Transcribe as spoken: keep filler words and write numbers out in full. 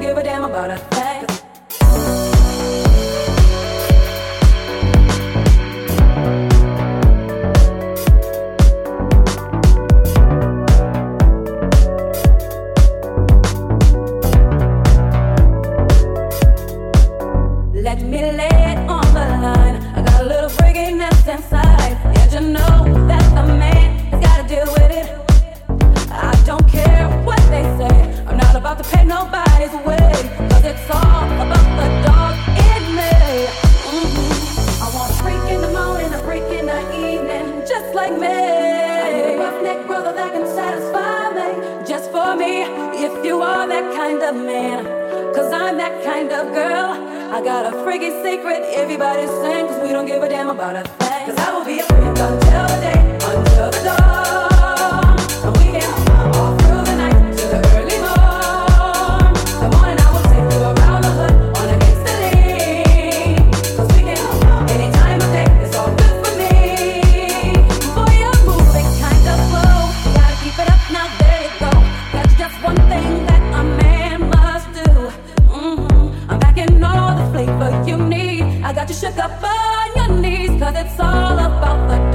don't give a damn about a thing. Let me lay it on the line. I got a little freakiness inside. Yeah, you know that the man has gotta deal with it. I don't care what they say. I'm not about to pay nobody's way, cause it's all about the dog in me. Mm-hmm. I want a freak in the morning, a freak in the evening, just like me. I need a roughneck brother that can satisfy me, just for me. If you are that kind of man, cause I'm that kind of girl. I got a freaky secret, everybody's saying, cause we don't give a damn about a thing. Cause I will be a freak until the day, until the dawn. And we can all through the night to the early morn. The morning I will take you around the hood on a gangsta lean. Cause we can, any time of day, it's all good for me. Boy, you're moving kind of slow, you gotta keep it up, now there you go. That's just one thing that a man must do. Mm-hmm. I'm back in all the flavor you need. I got you shook up on your knees, cause it's all about the